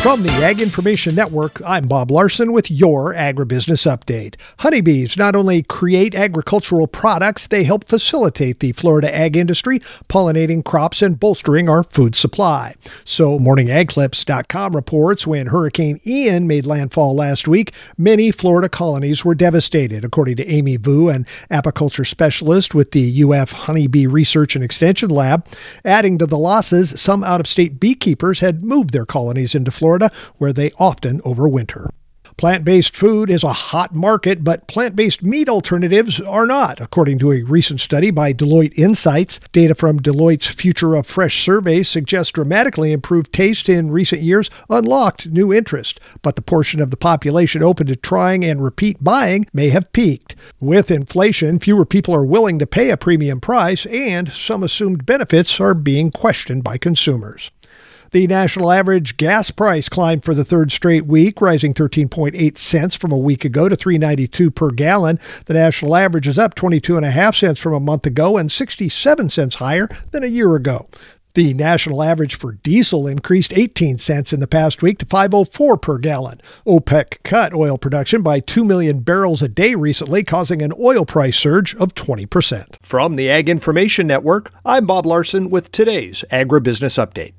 From the Ag Information Network, I'm Bob Larson with your Agribusiness Update. Honeybees not only create agricultural products, they help facilitate the Florida ag industry, pollinating crops and bolstering our food supply. So MorningAgClips.com reports when Hurricane Ian made landfall last week, many Florida colonies were devastated, according to Amy Vu, an apiculture specialist with the UF Honeybee Research and Extension Lab. Adding to the losses, some out-of-state beekeepers had moved their colonies into Florida, where they often overwinter. Plant-based food is a hot market, but plant-based meat alternatives are not, according to a recent study by Deloitte Insights. Data from Deloitte's Future of Fresh survey suggests dramatically improved taste in recent years unlocked new interest, but the portion of the population open to trying and repeat buying may have peaked. With inflation, fewer people are willing to pay a premium price, and some assumed benefits are being questioned by consumers. The national average gas price climbed for the third straight week, rising 13.8 cents from a week ago to $3.92 per gallon. The national average is up 22.5 cents from a month ago and 67 cents higher than a year ago. The national average for diesel increased 18 cents in the past week to $5.04 per gallon. OPEC cut oil production by 2 million barrels a day recently, causing an oil price surge of 20%. From the Ag Information Network, I'm Bob Larson with today's Agribusiness Update.